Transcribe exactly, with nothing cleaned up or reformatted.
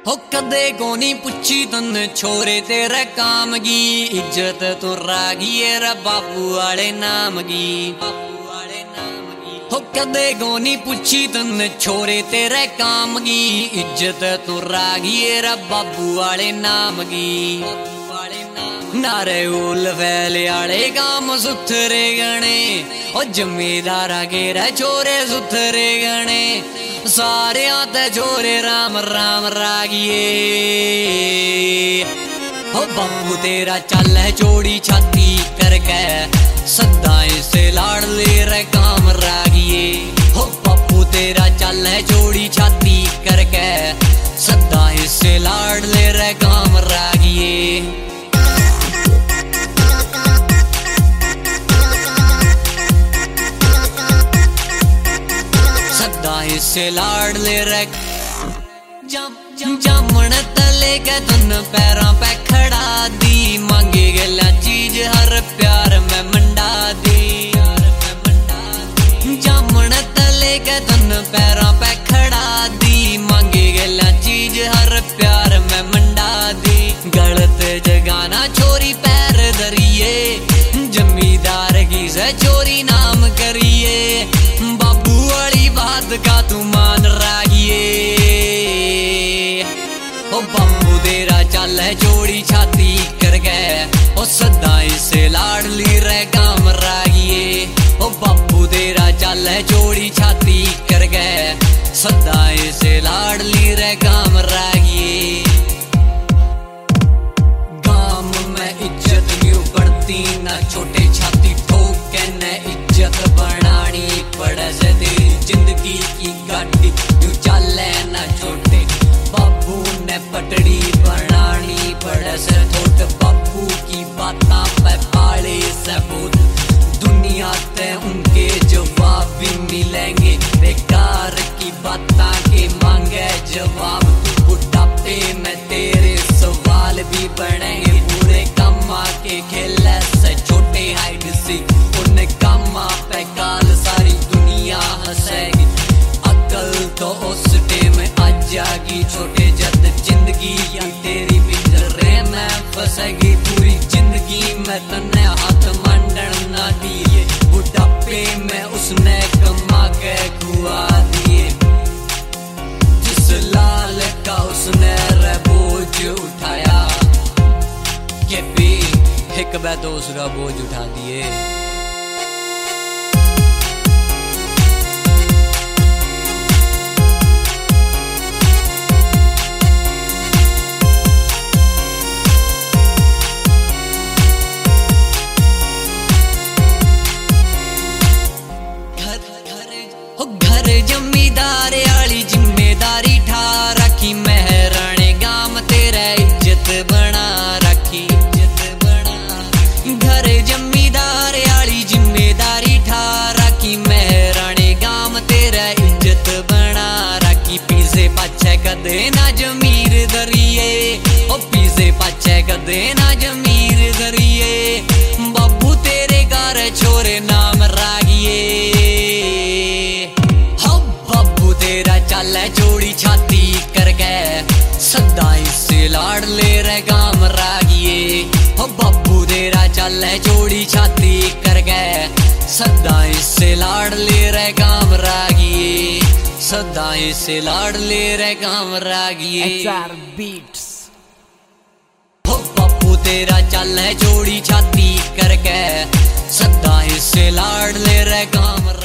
हो कदे कोनी पुछी तन छोरे तेरे काम की इज्जत तो रागी रे बाबू वाले नाम की। हो कदे कोनी पुछी तन छोरे तेरे काम की इज्जत तो रागी रे बाबू वाले नाम की। नारे उल फैले आले काम सुथरे गणे ओ जमींदारा गेरा छोरे सुथरे गणे सारे आते छोरे राम राम रागिए। हो बापू तेरा चल है चोड़ी छाती करके सदाएं से लाड़ ले रे काम रागिए। हो बापू तेरा चल है चोड़ी छाती करके सदाएं से लाड़ ले रे काम रागिए। से लाड़ ले रख जम जामन तले के तन पैरों पे खड़ा दी मांगे गला चीज हर प्यार में मंडा दी। जामन तले के तन पैरों पे खड़ा दी मांगे गला चीज हर प्यार में मंडा दी। गलत जगाना छोरी पैर धरिए जमींदार की से चोरी नाम करिए। बाबू वाली बात का तू मान रागिए। ओ बाबू तेरा चल है चोड़ी छाती कर गए ओ सदाएं से लाड़ ली रे काम रागिए। ओ बाबू तेरा चल है चोड़ी छाती कर गए सदाएं से लाड़ ली रे काम रागिए। गाम में इज्जत क्यों बढ़ती ना छोटे छाती ठोके न इज्जत बनानी पड़े से तेरी जिंदगी की गाड़ी तू चले न छोटे बाबू ने पटड़ी बनानी पड़े से थोट। बाबू की बाता पे पाले सबूत दुनिया ते उनके जवाब भी मिलेंगे। बेकार की बाता के मांगे जवाब तू बुढ़ापे में तेरे सवाल भी बनेंगे। पूरे कमा के खेले से छोटे हाइड सी उन्हें कमा पे काल सारी दुनिया हंसेगी। अकल तो उस टाइम आ जाएगी छोटे जद जिंदगी या तेरी पिंजरे में फंसेगी। पूरी जिंदगी में तन्ने हाथ मंडन ना दिए बुढ़ापे में उसने कमा के खुआ दिए। जिस लाल का उसने रे बोझ उठाया के भी एक बार तो उसका बोझ उठा दिए। घर जमींदार आली जिम्मेदारी ठा रखी मेहराने गाम तेरा इज्जत बना रखी इज्जत बना। घर जमींदार आली जिम्मेदारी ठा रखी मेहराने गाम तेरा इज्जत बना रखी। पीछे पाछे कदे ना जमीर दरिए ओ पीछे पाछे कदे ना जमीर दरिए। बाबू तेरे घर छोरे नाम रागिए। तेरा चल है चोड़ी छाती कर गए सदाएं से लाड़ ले रे काम रागिए। हो बाबू तेरा चल है चोड़ी छाती कर गए सदाएं से लाड़ ले रे काम रागिए। सदाएं से लाड़ ले रे काम रागिए। हो बाबू तेरा चल है चोड़ी छाती कर गए सदाएं से लाड़ ले रे काम